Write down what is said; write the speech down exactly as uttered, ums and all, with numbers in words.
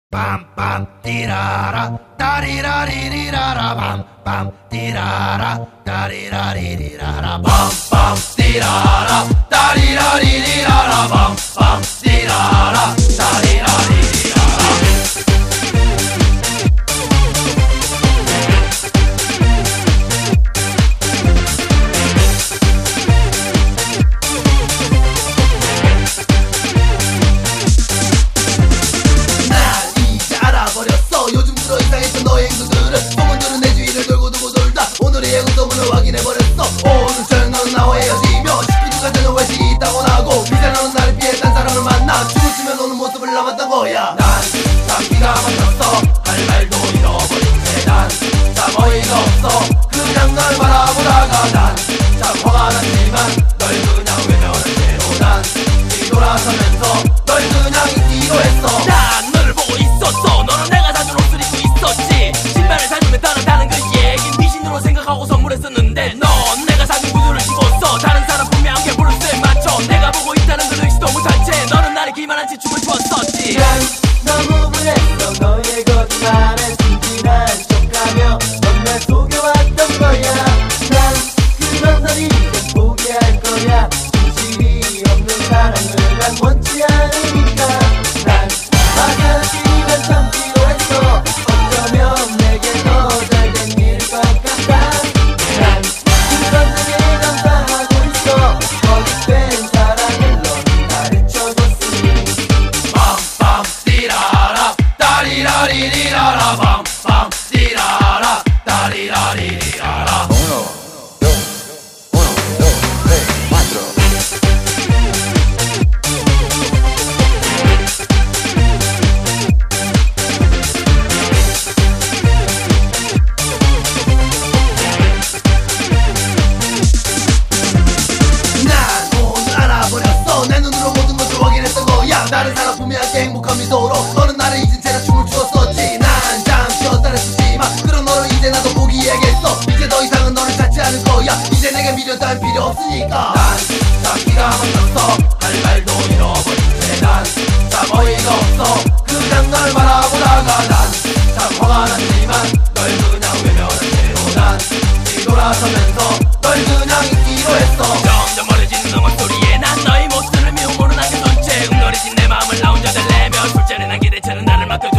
빰빰 띠라라 따리라리리라라 빰빰 띠라라 따리라리리라라 빰빰 띠라라 따리라리리라라 빰빰 띠라라 따리라리리라라. 요즘 들어 이상했던 너의 행동들은 소문들은 내 주위를 돌고 돌고 돌다 오늘의 예고서문을 확인해버렸어. 오늘 저녁 너는 나와 헤어지며 시키는 같은 외식이 있다고 나고 미세나는 나를 피해 딴 사람을 만나 춤을 추며 노는 모습을 남았던 거야. 난 장기가 막혔어. 할 말도 잃어버린 채 난 참 어이가 없어. 그냥 널 바라보다가 난 참 화가 났지만 널 그냥 외면한 채로 난 뒤돌아서면서 널 그냥 잊기로 했어. 난 너를 보고 있었어. 너는 내가 사준 옷을 입고 있었지. 신발을 사주면 따라다는 그 얘기 미신으로 생각하고 선물했었는데 넌 내가 사준 구두를 신고서 다른 사람 품에 안개 브루스에 맞춰 내가 보고 있다는 걸 의식도 못한 채 너는 나를 기만한 채 춤을 추었었지. 난 너무 불했어. 너의 거짓말에 순진한 척하며 넌 날 속여왔던 거야. 난 그런 널 이제 포기할 거야. 진실이 없는 사랑을 난 원치 않으니까. 난 막연히만 참기로 했어. 어쩌면 내게 더 잘된 일일 것 같다. 난 그런 내게 감사하고 있어. 거짓된 사랑을 넌 가르쳐줬으니. 빰빰 띠라라 따리라리리라라 빰빰 띠라라 따리라리리라라. 내 눈으로 모든 것을 확인했던 거야. 다른 사람 품에 안게 행복한 미소로 너는 나를 잊은 채로 춤을 추었었지. 난 잠시 헛다렸었지만 그런 너를 이제 나도 포기해야겠어. 이제 더 이상은 너를 찾지 않을 거야. 이제 내게 미련 따윈 필요 없으니까. 난 장기가 막혔어. 할 말도 잃어버린 채 난 참 어이가 없어. 그냥 널 바라보다가 난 참 화가 났지만 널 그냥 외면한 채로 난 뒤돌아서면서 널 그냥 잊기로 했어. 점점 멀어지는 음악 소리에 난 너의 모습을 미움으로 남겨둔 채 웅얼해진 내 마음을 나 혼자 달래며 술잔에 난 기대처럼 나를 맡겨둔